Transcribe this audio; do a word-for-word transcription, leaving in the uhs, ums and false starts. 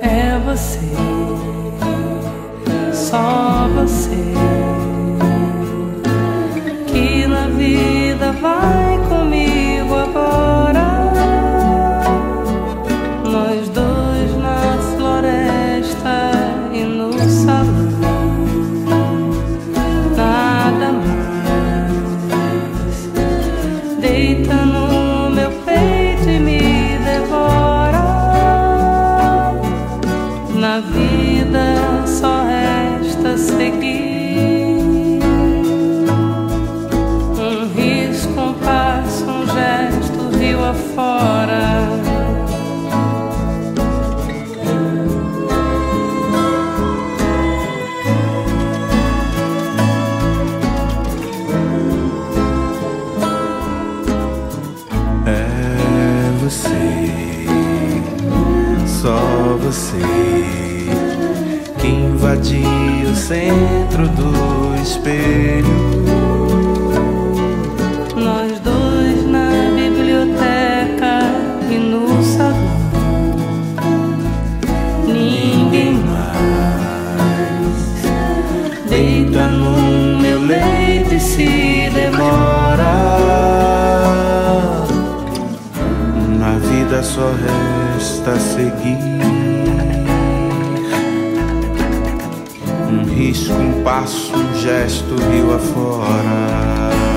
É você, só você, que na vida vai comigo agora. Nós dois na floresta e no salão, nada mais. Deita no meu peito e me devora. Na vida só resta seguir. Um risco, um passo, um gesto, rio afora. É você, só você, que invadiu o centro do espelho. Nós dois na biblioteca e no salão, ninguém mais. Deita no meu leito e se demora. Na vida só resta seguir. Um risco, um passo, um gesto, rio afora.